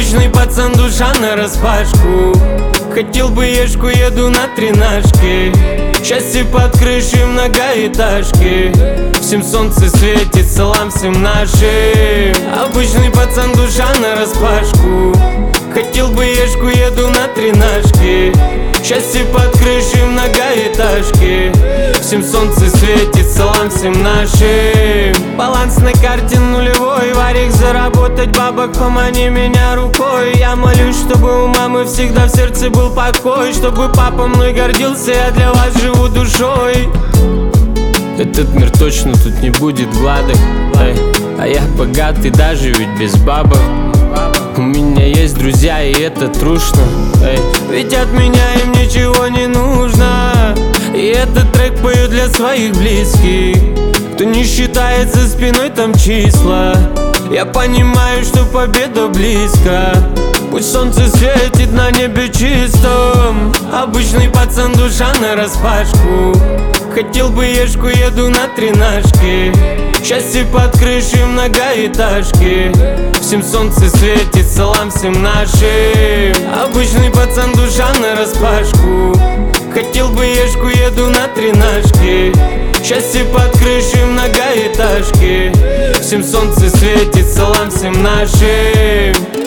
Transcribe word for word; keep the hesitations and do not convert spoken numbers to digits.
Обычный пацан, душа нараспашку. Хотел бы ешку, еду на тринашке. Счастье под крышей многоэтажки. Всем солнце светит, салам всем нашим. Обычный пацан, душа нараспашку. Хотел бы ешку, еду на тринашке. Счастье под крышей многоэтажки. Всем солнце светит, салам всем нашим. Баланс на карте нулевой, варик заработать бабок, помани меня рукой. Я молюсь, чтобы у мамы всегда в сердце был покой, чтобы папа мной гордился, я для вас живу душой. Этот мир точно тут не будет гладок, эй. А я богатый даже ведь без бабок. У меня есть друзья и это трушно, эй. Ведь от меня им ничего не нужно. И этот трек пою для своих близких, кто не считает за спиной там числа. Я понимаю, что победа близко. Пусть солнце светит на небе чистом. Обычный пацан, душа нараспашку. Хотел бы ешку, еду на тринашке. Счастье под крышей многоэтажки. Всем солнце светит, салам всем нашим. Обычный пацан, душа нараспашку. Хотел бы ешку, еду на тринашке. Счастье под крышей многоэтажки. Всем солнце светит, салам всем нашим.